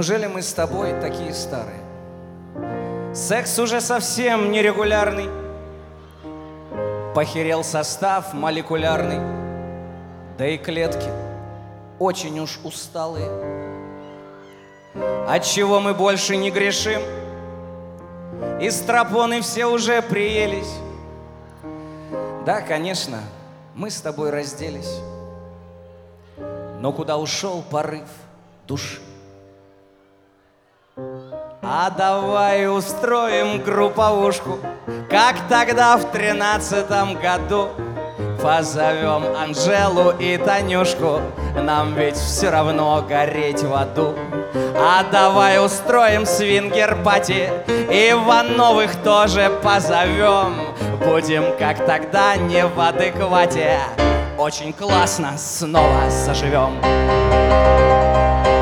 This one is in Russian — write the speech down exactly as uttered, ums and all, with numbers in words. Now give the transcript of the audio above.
Неужели мы с тобой такие старые? Секс уже совсем нерегулярный, похерел состав молекулярный, да и клетки очень уж усталые. Отчего мы больше не грешим, и стропоны все уже приелись. Да, конечно, мы с тобой разделись, но куда ушел порыв души? А давай устроим групповушку, как тогда в тринадцатом году. Позовем Анжелу и Танюшку, нам ведь все равно гореть в аду. А давай устроим свингер-пати, и Ивановых тоже позовем. Будем, как тогда, не в адеквате, очень классно снова заживем.